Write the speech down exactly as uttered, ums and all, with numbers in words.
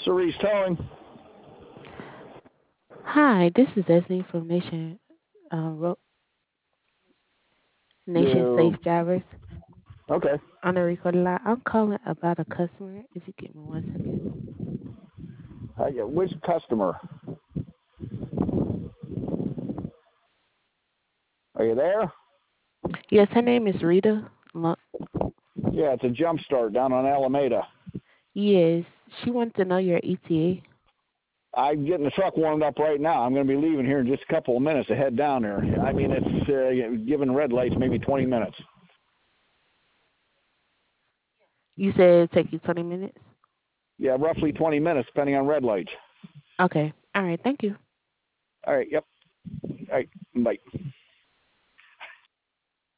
Cerise Towing. Hi, this is Destiny from Nation uh, Ro- Nation You Safe Drivers okay? on the recorded line. I'm calling about a customer. If you give me one second. I get which customer? Are you there? Yes, her name is Rita. Lo- Yeah, it's a jump start down on Alameda. yes, she wanted to know your E T I'm getting the truck warmed up right now. I'm going to be leaving here in just a couple of minutes to head down there. I mean, it's uh, given red lights maybe twenty minutes. A. You said it'd take you twenty minutes? Yeah, roughly twenty minutes, depending on red lights. Okay. All right. Thank you. All right. Yep. All right. Bye.